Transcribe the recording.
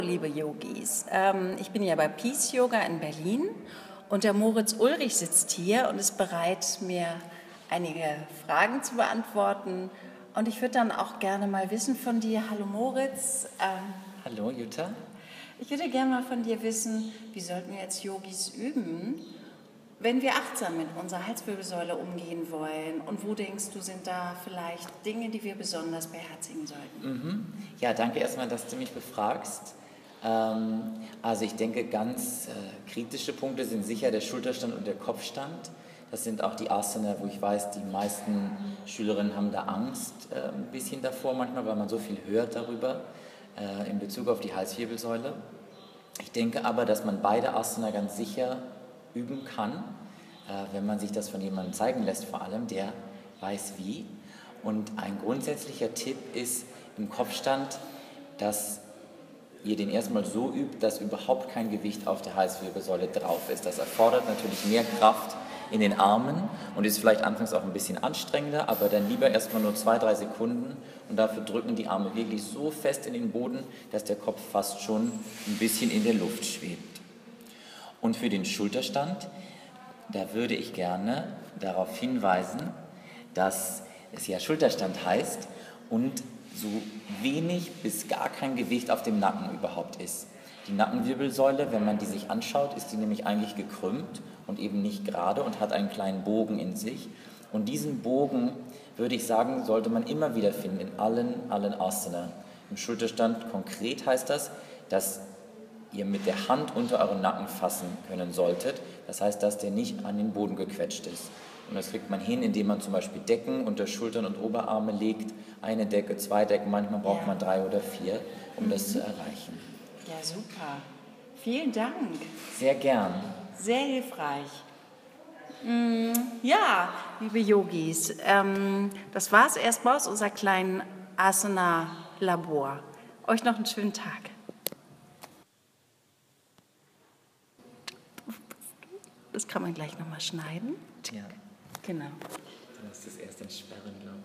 Liebe Yogis, ich bin ja bei Peace Yoga in Berlin und der Moritz Ulrich sitzt hier und ist bereit, mir einige Fragen zu beantworten. Und ich würde dann auch gerne mal wissen von dir, hallo Moritz. Hallo Jutta. Ich würde gerne mal von dir wissen, wie sollten wir als Yogis üben, wenn wir achtsam mit unserer Halswirbelsäule umgehen wollen? Und wo denkst du, sind da vielleicht Dinge, die wir besonders beherzigen sollten? Ja, danke erstmal, dass du mich befragst. Also ich denke, ganz kritische Punkte sind sicher der Schulterstand und der Kopfstand. Das sind auch die Asana, wo ich weiß, die meisten Schülerinnen haben da Angst ein bisschen davor manchmal, weil man so viel hört darüber in Bezug auf die Halswirbelsäule. Ich denke aber, dass man beide Asana ganz sicher üben kann, wenn man sich das von jemandem zeigen lässt, vor allem, der weiß wie. Und ein grundsätzlicher Tipp ist im Kopfstand, dass ihr den erstmal so übt, dass überhaupt kein Gewicht auf der Halswirbelsäule drauf ist. Das erfordert natürlich mehr Kraft in den Armen und ist vielleicht anfangs auch ein bisschen anstrengender, aber dann lieber erstmal nur 2-3 Sekunden und dafür drücken die Arme wirklich so fest in den Boden, dass der Kopf fast schon ein bisschen in der Luft schwebt. Und für den Schulterstand, da würde ich gerne darauf hinweisen, dass es ja Schulterstand heißt und so wenig bis gar kein Gewicht auf dem Nacken überhaupt ist. Die Nackenwirbelsäule, wenn man die sich anschaut, ist die nämlich eigentlich gekrümmt und eben nicht gerade und hat einen kleinen Bogen in sich. Und diesen Bogen, würde ich sagen, sollte man immer wieder finden in allen Asana. Im Schulterstand konkret heißt das, dass ihr mit der Hand unter euren Nacken fassen können solltet. Das heißt, dass der nicht an den Boden gequetscht ist. Und das kriegt man hin, indem man zum Beispiel Decken unter Schultern und Oberarme legt. Eine Decke, 2 Decken, manchmal braucht man 3 oder 4, um das zu erreichen. Ja, super. Vielen Dank. Sehr gern. Sehr hilfreich. Ja, liebe Yogis, das war es erstmal aus unserer kleinen Asana-Labor. Euch noch einen schönen Tag. Das kann man gleich nochmal schneiden. Ja. Genau. Du musst es erst entsperren, glaube ich.